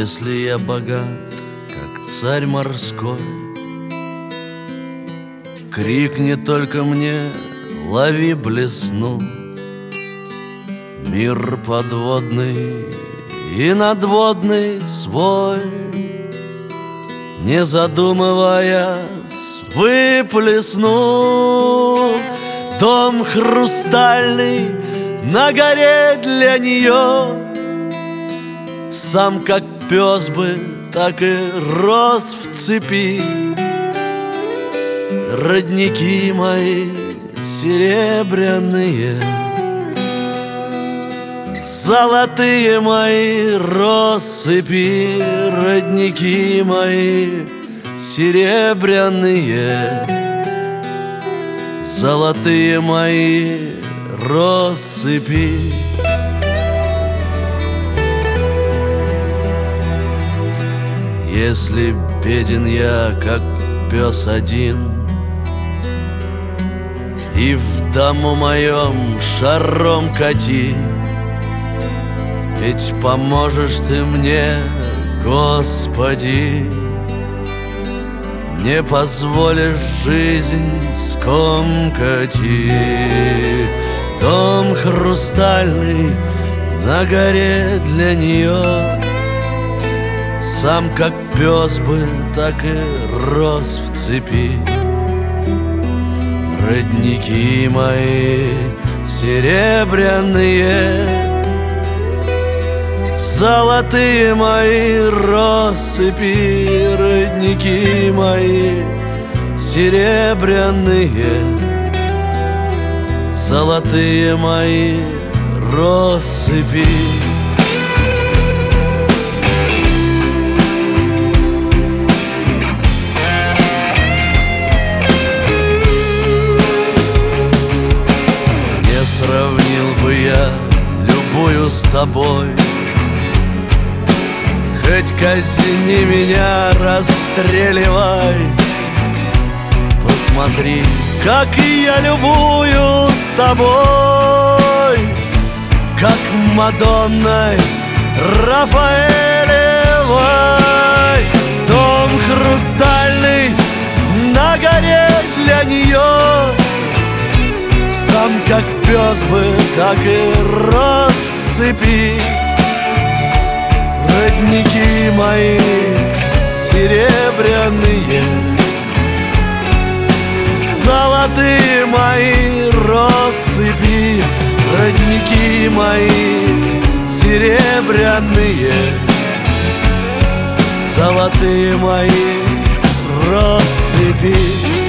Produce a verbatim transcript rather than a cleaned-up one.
Если я богат, как царь морской, крикни только мне, лови блесну. Мир подводный и надводный свой, не задумываясь, выплесну. Дом хрустальный на горе для нее, сам как пес бы, так и рос в цепи. Родники мои серебряные, золотые мои россыпи. Родники мои серебряные, золотые мои россыпи. Если беден я, как пес один, и в дому моем шаром кати, ведь поможешь ты мне, Господи, не позволишь жизнь скомкать. Дом хрустальный на горе для нее, сам как пес бы, так и рос в цепи. Родники мои серебряные, золотые мои россыпи. Родники мои серебряные, золотые мои россыпи. Сравнил бы я любую с тобой, хоть казни меня, расстреливай. Посмотри, как и я любую с тобой, как Мадонной Рафаэлевой. Дом хрустальный на горе для нее, сам как пес бы, так и рос в цепи. Родники мои серебряные, золотые мои россыпи. Родники мои серебряные, золотые мои россыпи.